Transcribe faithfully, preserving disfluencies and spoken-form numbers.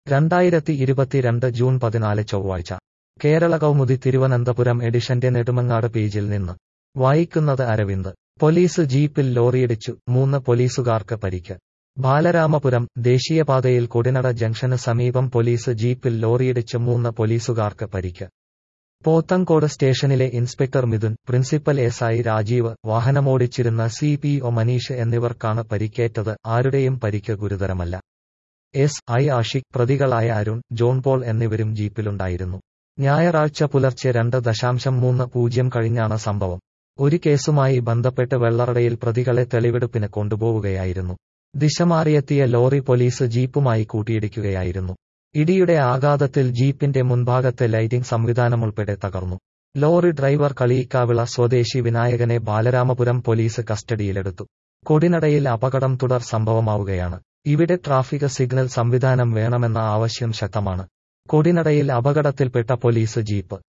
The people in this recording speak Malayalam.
രണ്ടായിരത്തി ഇരുപത്തിരണ്ട് ജൂൺ പതിനാല് ചൊവ്വാഴ്ച കേരള കൗമുദി തിരുവനന്തപുരം എഡിഷന്റെ നെടുമങ്ങാട് പേജിൽ നിന്ന് വായിക്കുന്നത് അരവിന്ദ്. പോലീസ് ജീപ്പിൽ ലോറിയിടിച്ചു, മൂന്ന് പോലീസുകാർക്ക് പരിക്ക്. ബാലരാമപുരം ദേശീയപാതയിൽ കൊടിനട ജംഗ്ഷന് സമീപം പോലീസ് ജീപ്പിൽ ലോറിയിടിച്ച് മൂന്ന് പോലീസുകാർക്ക് പരിക്ക്. പോത്തങ്കോട് സ്റ്റേഷനിലെ inspector Mithun, principal S I Rajeev, വാഹനമോടിച്ചിരുന്ന സി പി ഒ മനീഷ് എന്നിവർക്കാണ് പരിക്കേറ്റത്. ആരുടെയും പരിക്ക് ഗുരുതരമല്ല. എസ് ഐ ആഷിഖ്, പ്രതികളായ അരുൺ, ജോൺ പോൾ എന്നിവരും ജീപ്പിലുണ്ടായിരുന്നു. ഞായറാഴ്ച പുലർച്ചെ രണ്ട് ദശാംശം മൂന്ന് പൂജ്യം കഴിഞ്ഞാണ് സംഭവം. ഒരു കേസുമായി ബന്ധപ്പെട്ട് വെള്ളറടയിൽ പ്രതികളെ തെളിവെടുപ്പിന് കൊണ്ടുപോവുകയായിരുന്നു. ദിശമാറിയെത്തിയ ലോറി പോലീസ് ജീപ്പുമായി കൂട്ടിയിടിക്കുകയായിരുന്നു. ഇടിയുടെ ആഘാതത്തിൽ ജീപ്പിന്റെ മുൻഭാഗത്തെ ലൈറ്റിംഗ് സംവിധാനമുൾപ്പെടെ തകർന്നു. ലോറി ഡ്രൈവർ കളിയിക്കാവിള സ്വദേശി വിനായകനെ ബാലരാമപുരം പോലീസ് കസ്റ്റഡിയിലെടുത്തു. കൊടിനടയിൽ അപകടം തുടർ സംഭവമാവുകയാണ്. ഇവിടെ ട്രാഫിക് സിഗ്നൽ സംവിധാനം വേണമെന്ന ആവശ്യം ശക്തമാണ്. കൊടിനടയിൽ അപകടത്തിൽപ്പെട്ട പോലീസ് ജീപ്പ്